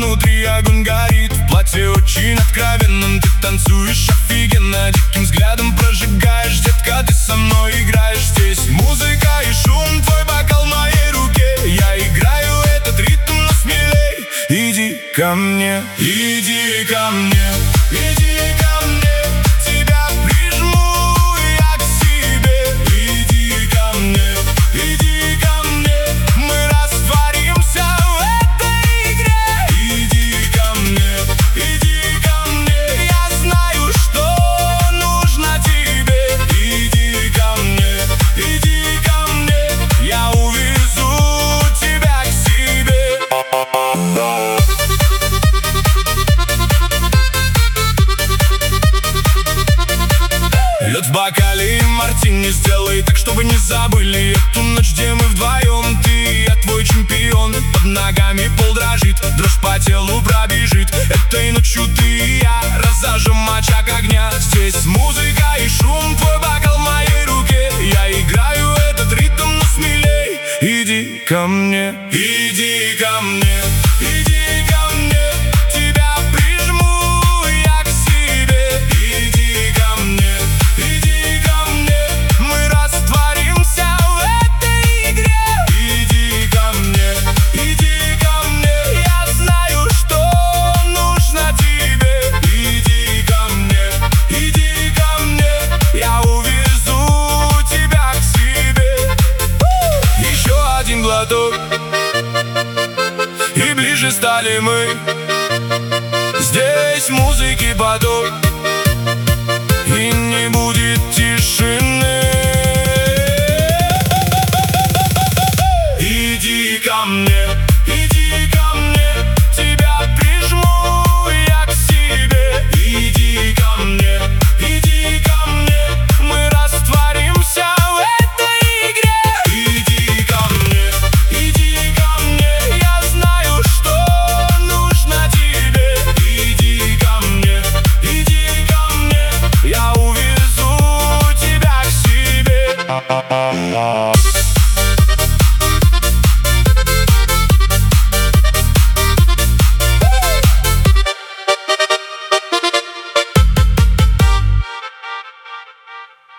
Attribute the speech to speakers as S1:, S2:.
S1: внутри огонь горит. В платье очень откровенном ты танцуешь офигенно, диким взглядом прожигаешь. Детка, ты со мной играешь. Здесь музыка и шум, твой бокал в моей руке. Я играю этот ритм, но смелей. Иди ко мне, иди ко мне, иди ко мне. Тебя прижму я к себе. Иди ко мне, иди ко мне. Мы растворимся в этой игре. Иди ко мне, иди ко мне. Я знаю, что нужно тебе. Иди ко мне, иди ко мне. Я увезу тебя к себе. Лед в бокале и мартини сделай так, чтобы не забыли эту ночь, где мы вдвоем. Ты и я, твой чемпион. Под ногами пол дрожит, дрожь по телу пробежит. Этой ночью ты и я разожжем очаг огня. Здесь музыка и шум, твой бокал в моей руке. Я играю этот ритм, но смелей. Иди ко мне, иди ко мне, иди ко мне. Тебя прижму я к себе. Иди ко мне, иди ко мне. Мы растворимся в этой игре. Иди ко мне, иди ко мне. Я знаю, что нужно тебе. Иди ко мне, иди ко мне. Я увезу тебя к себе. Еще один глоток, и ближе стали мы. Здесь музыки поток, и не будет тишины. Иди ко мне, иди ко мне. Тебя прижму я к себе. Иди ко мне, иди ко мне. Мы растворимся в этой игре. Иди ко мне, иди ко мне. Я знаю, что нужно тебе. Иди ко мне, иди ко мне. Я увезу тебя к себе.